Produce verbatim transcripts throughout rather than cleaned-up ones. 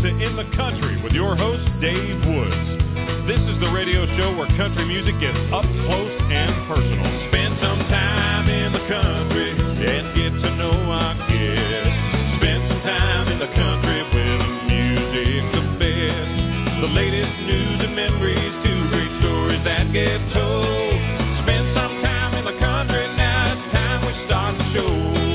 to In the Country with your host, Dave Woods. This is the radio show where country music gets up close and personal. Spend some time in the country and get to know our kids. Spend some time in the country where the music's the best. The latest news and memories, two great stories that get told. Spend some time in the country, now it's time we start the show.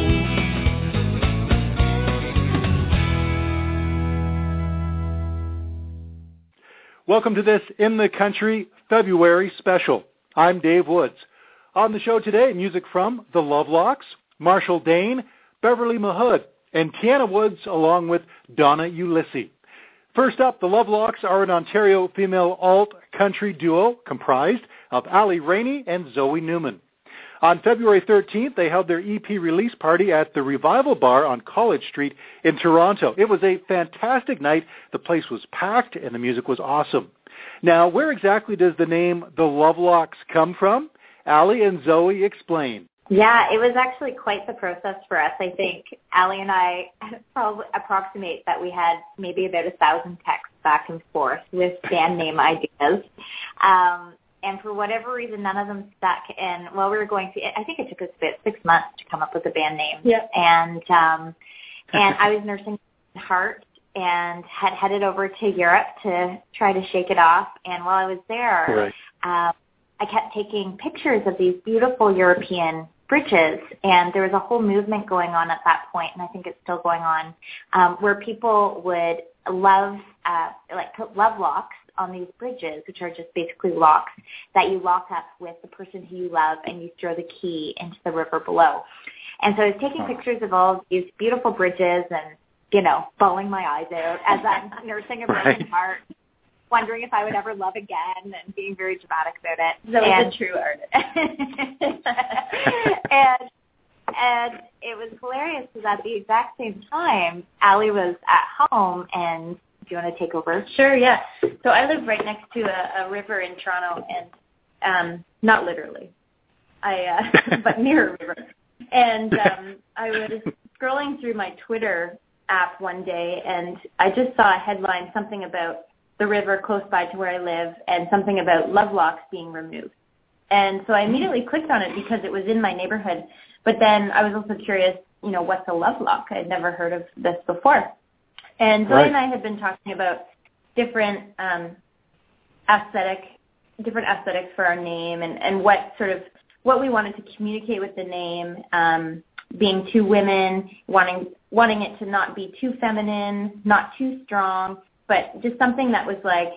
Welcome to this In the Country February special. I'm Dave Woods. On the show today, music from The Lovelocks, Marshall Dane, Beverly Mahood, and Tiana Woods, along with Donna Ulysses. First up, The Lovelocks are an Ontario female alt-country duo comprised of Ali Rainey and Zoe Newman. On February thirteenth, they held their E P release party at the Revival Bar on College Street in Toronto. It was a fantastic night. The place was packed and the music was awesome. Now, where exactly does the name The Lovelocks come from? Ali and Zoe explain. Yeah, it was actually quite the process for us. I think Ali and I probably approximate that we had maybe about a thousand texts back and forth with band name ideas. Um, and for whatever reason, none of them stuck. And while we were going through, I think it took us about six months to come up with a band name. Yeah. And, um, and I was nursing heart and had headed over to Europe to try to shake it off. And while I was there, right. um, I kept taking pictures of these beautiful European bridges, and there was a whole movement going on at that point, and I think it's still going on, um, where people would love, uh, like put love locks on these bridges, which are just basically locks that you lock up with the person who you love, and you throw the key into the river below. And so I was taking pictures of all of these beautiful bridges and, you know, bawling my eyes out as I'm nursing a broken right. heart, wondering if I would ever love again and being very dramatic about it. So and, was a true artist. and, and it was hilarious because at the exact same time, Ali was at home, and do you want to take over? Sure, yeah. So I live right next to a, a river in Toronto, and um, not literally, I uh, but near a river. And um, I was scrolling through my Twitter app one day, and I just saw a headline, something about the river close by to where I live, and something about Lovelocks being removed. And so I immediately clicked on it because it was in my neighborhood. But then I was also curious, you know, what's a lovelock? I had never heard of this before. And Zoe right. and I had been talking about different um, aesthetic, different aesthetics for our name, and, and what sort of what we wanted to communicate with the name. Um, being two women, wanting wanting it to not be too feminine, not too strong, but just something that was like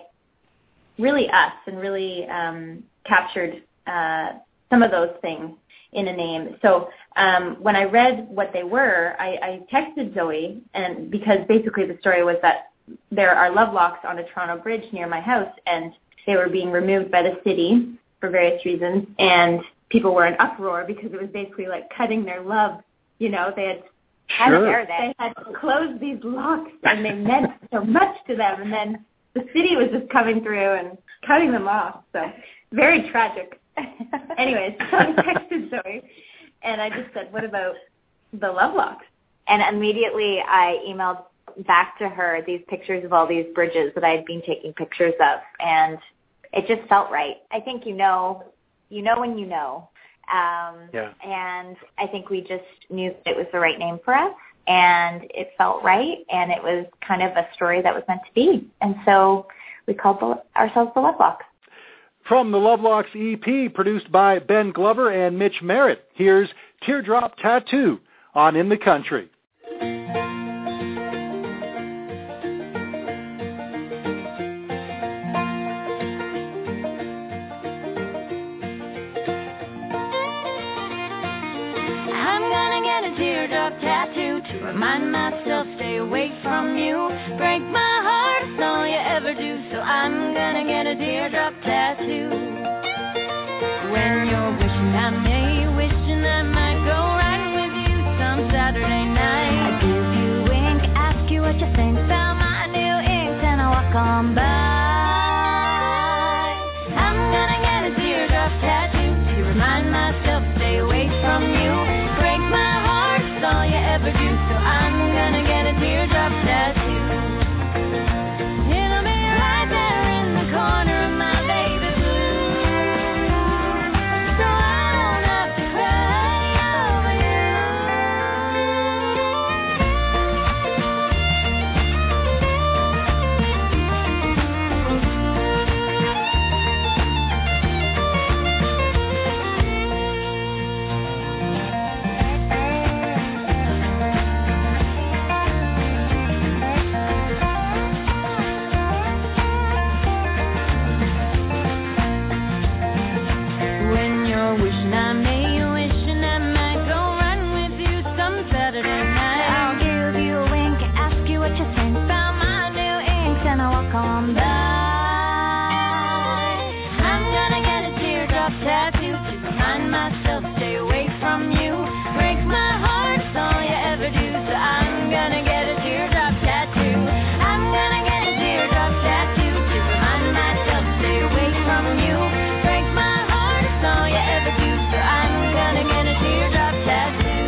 really us and really um, captured uh, some of those things in a name. So um, when I read what they were, I, I texted Zoe, and because basically the story was that there are lovelocks on a Toronto bridge near my house, and they were being removed by the city for various reasons, and people were in uproar because it was basically like cutting their love. You know, they had Sure. They had closed these locks, and they meant so much to them, and then the city was just coming through and cutting them off. So very tragic. Anyways, so I texted Zoe, and I just said, what about the Lovelocks? And immediately I emailed back to her these pictures of all these bridges that I had been taking pictures of, and it just felt right. I think you know, you know when you know. Um, yeah. And I think we just knew that it was the right name for us, and it felt right, and it was kind of a story that was meant to be. And so we called the, ourselves the Lovelocks. From the Lovelocks E P, produced by Ben Glover and Mitch Merritt, here's Teardrop Tattoo on In the Country. Tattoo to remind myself, stay away from you. Break my heart, it's all you ever do. So I'm gonna get a teardrop tattoo. When you're wishing I may, wishing I might go right with you some Saturday night. I give you a wink, ask you what you think about my new ink, and I walk on by. I'm gonna get a teardrop tattoo to remind myself, stay away from you. Break my heart, all you ever do, so I'm gonna get a teardrop tattoo. tattoo to remind myself, stay away from you. Break my heart, it's all you ever do. So I'm gonna get a teardrop tattoo. I'm gonna get a teardrop tattoo to remind myself, stay away from you. Break my heart, it's all you ever do. So I'm gonna get a teardrop tattoo.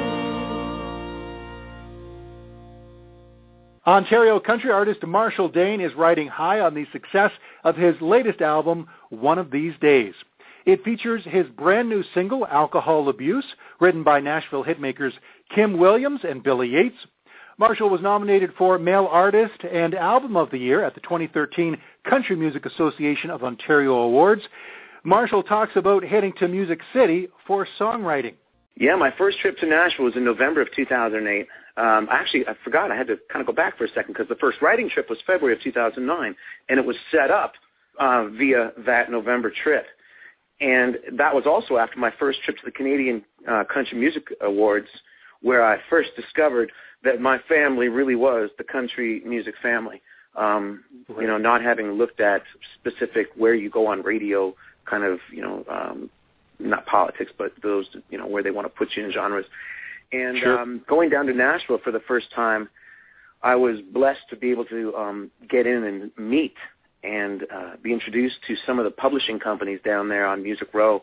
Ontario country artist Marshall Dane is riding high on the success of his latest album, One of These Days. It features his brand new single, Alcohol Abuse, written by Nashville hitmakers Kim Williams and Billy Yates. Marshall was nominated for Male Artist and Album of the Year at the twenty thirteen Country Music Association of Ontario Awards. Marshall talks about heading to Music City for songwriting. Yeah, my first trip to Nashville was in November of two thousand eight. Um, actually, I forgot. I had to kind of go back for a second because the first writing trip was February of two thousand nine, and it was set up uh, via that November trip. And that was also after my first trip to the Canadian uh, Country Music Awards, where I first discovered that my family really was the country music family. Um, right. You know, not having looked at specific where you go on radio, kind of, you know, um, not politics, but those, you know, where they want to put you in genres. And sure. um, going down to Nashville for the first time, I was blessed to be able to um, get in and meet and uh, be introduced to some of the publishing companies down there on Music Row.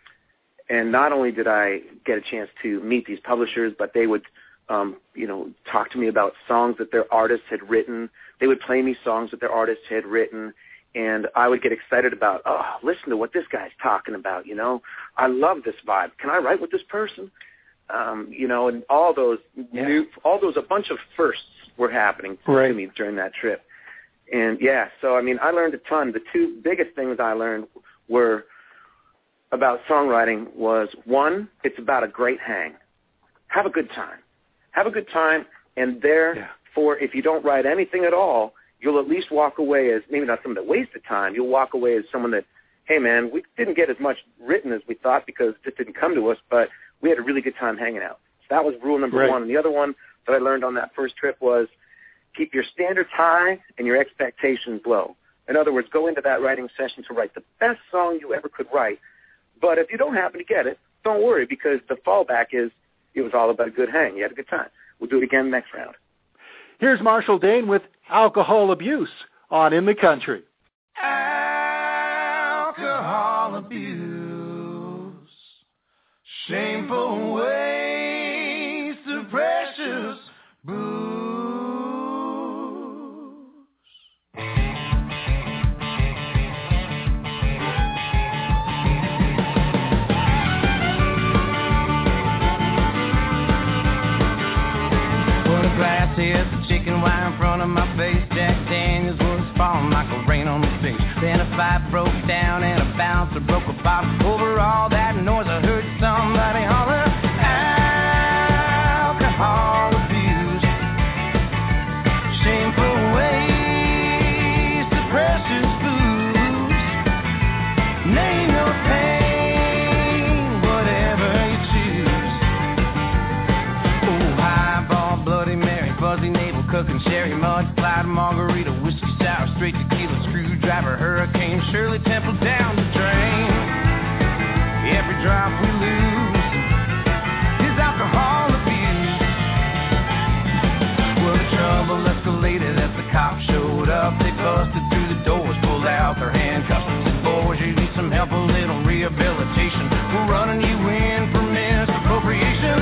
And not only did I get a chance to meet these publishers, but they would, um, you know, talk to me about songs that their artists had written. They would play me songs that their artists had written. And I would get excited about, oh, listen to what this guy's talking about, you know. I love this vibe. Can I write with this person? Um, you know, and all those yeah. new, all those, a bunch of firsts were happening right. to me during that trip. And, yeah, so, I mean, I learned a ton. The two biggest things I learned were about songwriting was, one, it's about a great hang. Have a good time. Have a good time, and therefore, yeah. if you don't write anything at all, you'll at least walk away as, maybe not someone that wasted time, you'll walk away as someone that, hey, man, we didn't get as much written as we thought because it just didn't come to us, but we had a really good time hanging out. So that was rule number right. one. And the other one that I learned on that first trip was keep your standards high and your expectations low. In other words, go into that writing session to write the best song you ever could write. But if you don't happen to get it, don't worry, because the fallback is it was all about a good hang. You had a good time. We'll do it again next round. Here's Marshall Dane with Alcohol Abuse on In the Country. Alcohol abuse, shameful waste of precious booze. What a glass is the chicken wine in front of my face. Jack Daniels was falling like a rain on the face. Then a fight broke down and a bouncer broke a bottle. Over all that noise I heard somebody holler, alcohol abuse, shameful waste of precious booze. Name your pain, whatever you choose. Oh, highball, Bloody Mary, fuzzy navel, cooking sherry, mud, slide, margarita, whiskey sour, straight tequila, screwdriver, hurricane, Shirley Temple down the drain. Every drop we lose is alcohol abuse. Well, the trouble escalated as the cops showed up. They busted through the doors, pulled out their handcuffs. Said, boys, you need some help, a little rehabilitation. We're running you in for misappropriation.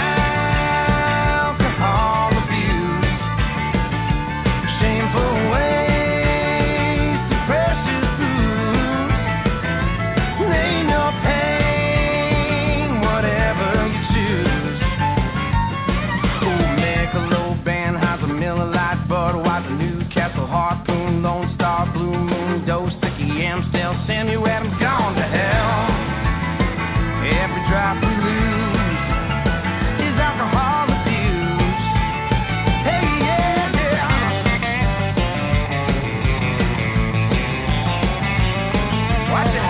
Alcohol abuse, shameful waste of precious booze. Name your pain, whatever you choose. Oh, Michelob, Anheuser, Miller Lite, Budweiser, Newcastle, Harpoon, Lone Star, Blue Moon, Dose, Sticky, Amstel, Samuel Adams, gone to hell. Every drop we lose is alcohol abuse. Hey, yeah, yeah. Watch out.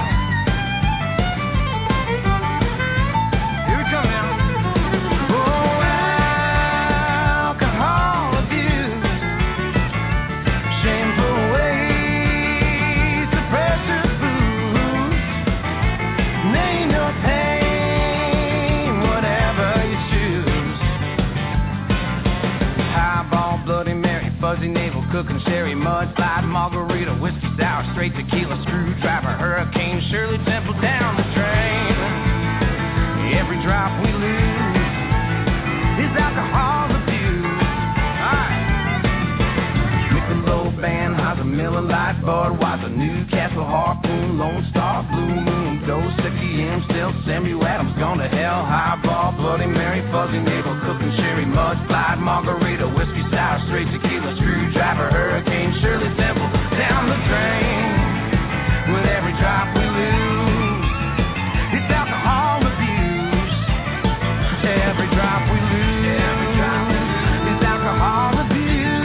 Here we come now. Oh, alcohol abuse, shameful waste of precious booze. screwdriver, Hurricane Shirley Temple down the drain. Every drop we lose is alcohol abuse. Alright. Michelob, Anheuser, Miller Lite, Budweiser, Newcastle, Harpoon, Lone Star, Blue Moon, Dos Equis, Still, Samuel Adams, Gone to Hell, Highball, Bloody Mary, Fuzzy Navel, Cooking Sherry, Mudslide, Margarita, Whiskey Sour, Straight Tequila, Screwdriver, Hurricane Shirley Temple down the drain. With every drop we lose, it's alcohol abuse. Every drop we lose, every drop we lose, it's alcohol abuse.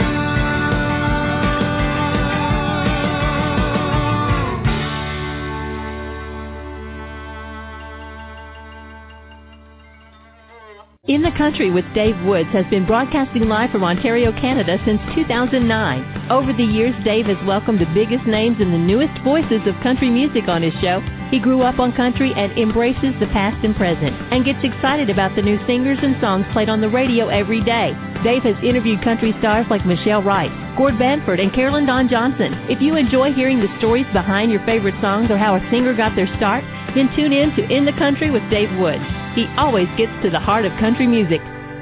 In the Country with Dave Woods has been broadcasting live from Ontario, Canada since two thousand nine. Over the years, Dave has welcomed the biggest names and the newest voices of country music on his show. He grew up on country and embraces the past and present and gets excited about the new singers and songs played on the radio every day. Dave has interviewed country stars like Michelle Wright, Gord Banford, and Carolyn Dawn Johnson. If you enjoy hearing the stories behind your favorite songs or how a singer got their start, then tune in to In the Country with Dave Woods. He always gets to the heart of country music.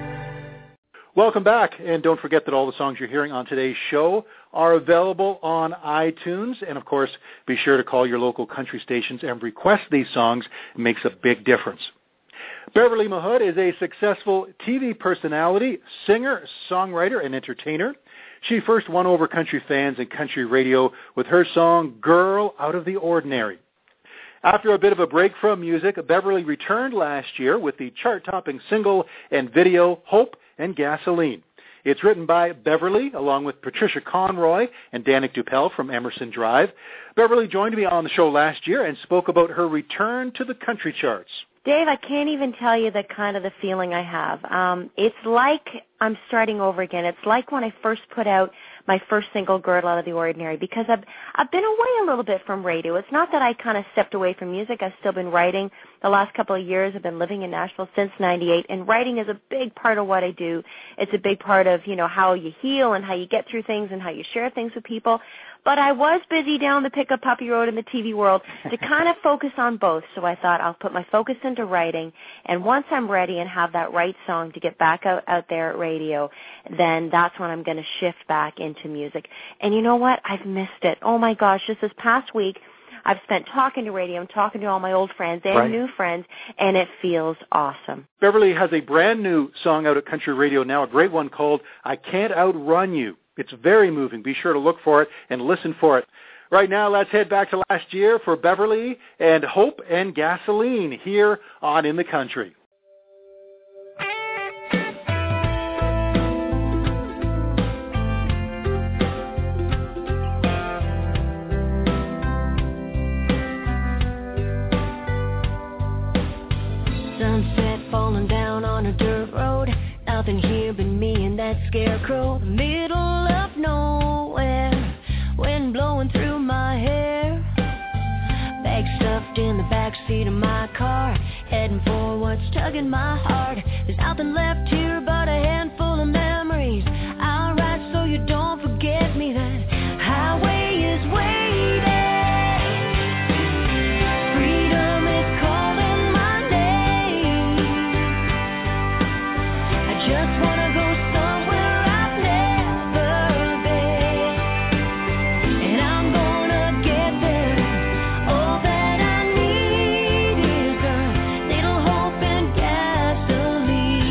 Welcome back, and don't forget that all the songs you're hearing on today's show are available on iTunes, and of course, be sure to call your local country stations and request these songs. It makes a big difference. Beverly Mahood is a successful T V personality, singer, songwriter, and entertainer. She first won over country fans and country radio with her song, Girl Out of the Ordinary. After a bit of a break from music, Beverly returned last year with the chart-topping single and video, Hope and Gasoline. It's written by Beverly, along with Patricia Conroy and Danik Dupel from Emerson Drive. Beverly joined me on the show last year and spoke about her return to the country charts. Dave, I can't even tell you the kind of the feeling I have. Um, it's like I'm starting over again. It's like when I first put out my first single, Girl Out of the Ordinary, because I've I've been away a little bit from radio. It's not that I kind of stepped away from music. I've still been writing. The last couple of years I've been living in Nashville since ninety-eight, and writing is a big part of what I do. It's a big part of, you know, how you heal and how you get through things and how you share things with people. But I was busy down the Pickup Puppy Road in the T V world to kind of focus on both. So I thought I'll put my focus into writing, and once I'm ready and have that right song to get back out, out there at radio, then that's when I'm going to shift back into music. And you know what? I've missed it. Oh, my gosh, just this past week, I've spent talking to radio and talking to all my old friends and right. new friends, and it feels awesome. Beverly has a brand new song out at country radio now, a great one called I Can't Outrun You. It's very moving. Be sure to look for it and listen for it. Right now, let's head back to last year for Beverly and Hope and Gasoline here on In the Country. Sunset falling down on a dirt road. Nothing here but me and that scarecrow. The middle of nowhere, wind blowing through my hair. Bag stuffed in the backseat of my car, heading for what's tugging my heart. There's nothing left here but a handful of memories. I'll write so you don't forget me. That highway is waiting. Freedom is calling my name. I just wanna go somewhere I've never been, and I'm gonna get there. All that I need is a little hope and gasoline.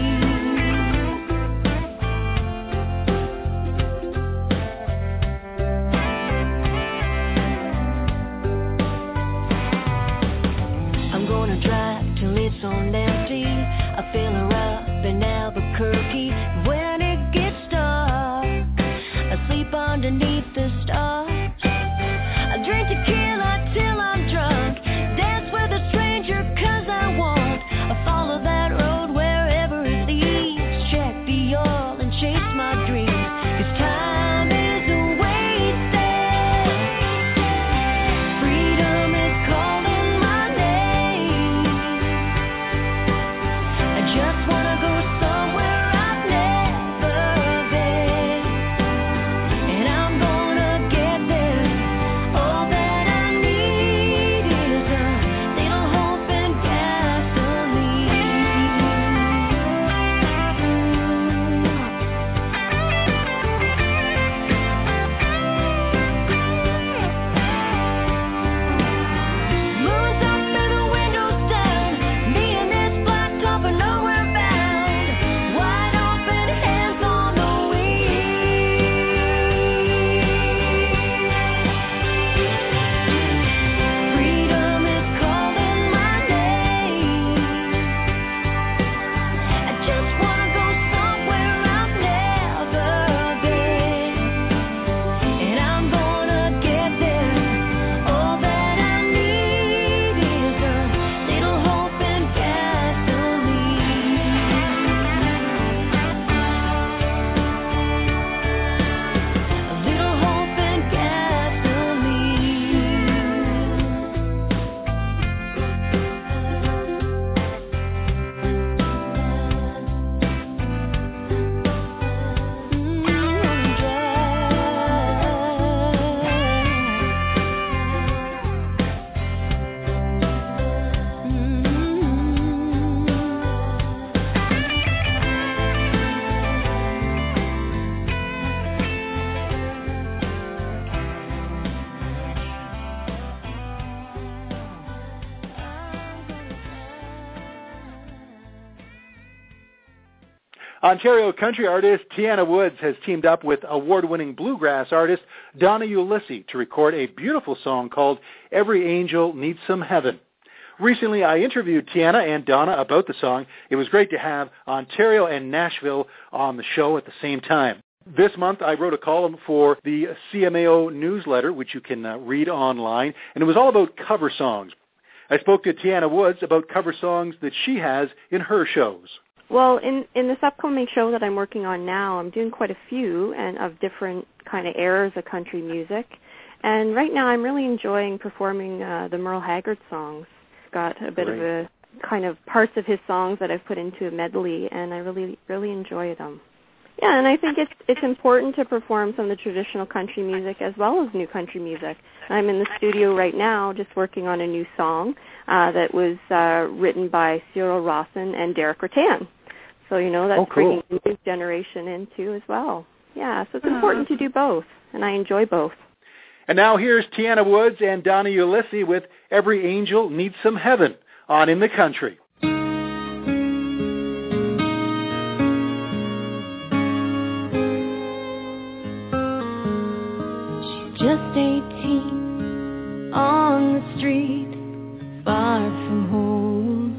I'm gonna drive till it's on empty. I fill her up in Albuquerque. When it gets dark, I sleep underneath the stars. I drink tequila till I'm drunk, dance with a stranger 'cause I want. I follow that road wherever it leads, check the oil and chase my dreams. 'Cause time is wasted. Freedom is calling my name. I just wanna go somewhere I've never Ontario country artist Tiana Woods has teamed up with award-winning bluegrass artist Donna Ulisse to record a beautiful song called Every Angel Needs Some Heaven. Recently, I interviewed Tiana and Donna about the song. It was great to have Ontario and Nashville on the show at the same time. This month, I wrote a column for the C M A O newsletter, which you can uh, read online, and it was all about cover songs. I spoke to Tiana Woods about cover songs that she has in her shows. Well, in, in this upcoming show that I'm working on now, I'm doing quite a few and of different kind of eras of country music. And right now I'm really enjoying performing uh, the Merle Haggard songs. Got a bit Great. of a kind of parts of his songs that I've put into a medley, and I really, really enjoy them. Yeah, and I think it's it's important to perform some of the traditional country music as well as new country music. I'm in the studio right now just working on a new song uh, that was uh, written by Cyril Rawson and Derek Rattan. So, you know, that's oh, cool. bringing the new generation in too as well. Yeah, so it's important to do both, and I enjoy both. And now here's Tiana Woods and Donna Ulisse with Every Angel Needs Some Heaven on In the Country. Just eighteen, on the street, far from home.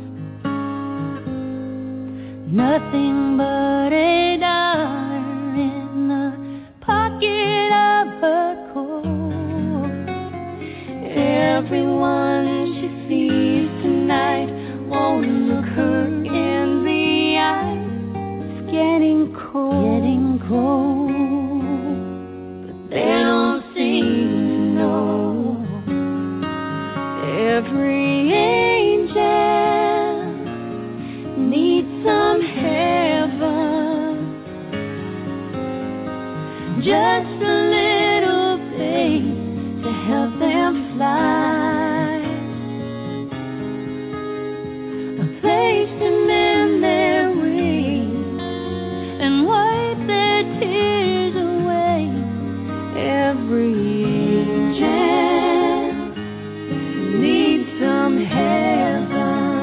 Nothing but a dollar in the pocket of her coat. Everyone she sees tonight won't look her in the eye. It's getting cold, getting cold, but they don't seem to know. Every angel needs some heaven, just a little place to help them fly, a place to mend their wings and wipe their tears away. Every needs some heaven.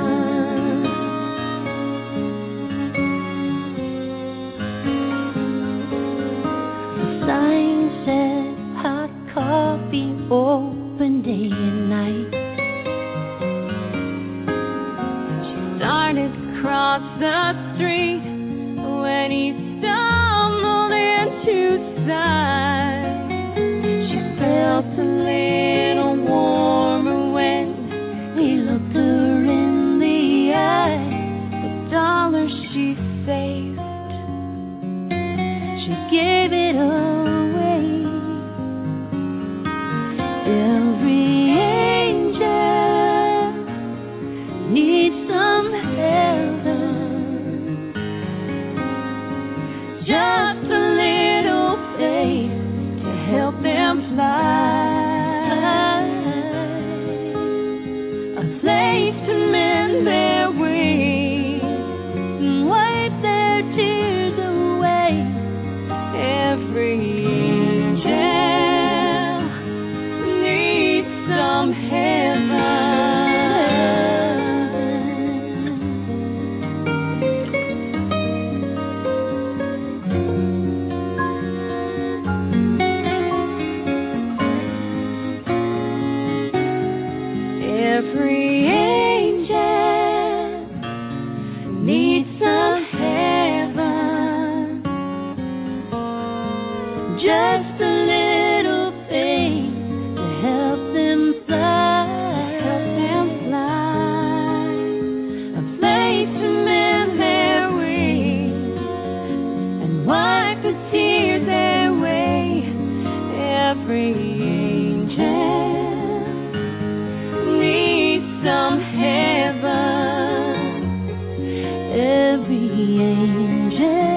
The sign said hot coffee open day and night. She started to cross the street when he stumbled into sight. She felt a little warmer when he looked her in the eye. The dollar she saved, she gave it away. Every angel needs some heaven, just a little place to help them fly. To mend their wings and wipe their tears away. Every angel needs some heaven. Every just a little thing to help them fly, help them fly, a place to mend their wings and wipe the tears away. Every angel needs some heaven. Every angel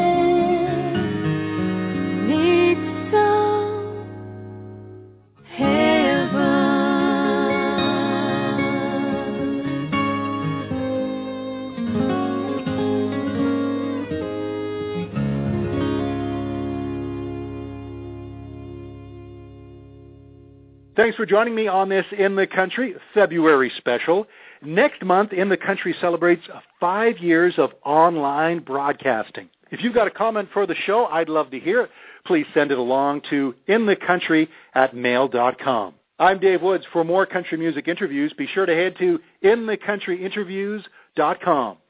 Thanks for joining me on this In the Country February special. Next month, In the Country celebrates five years of online broadcasting. If you've got a comment for the show, I'd love to hear it. Please send it along to inthecountry at mail dot com. I'm Dave Woods. For more country music interviews, be sure to head to in the country interviews dot com.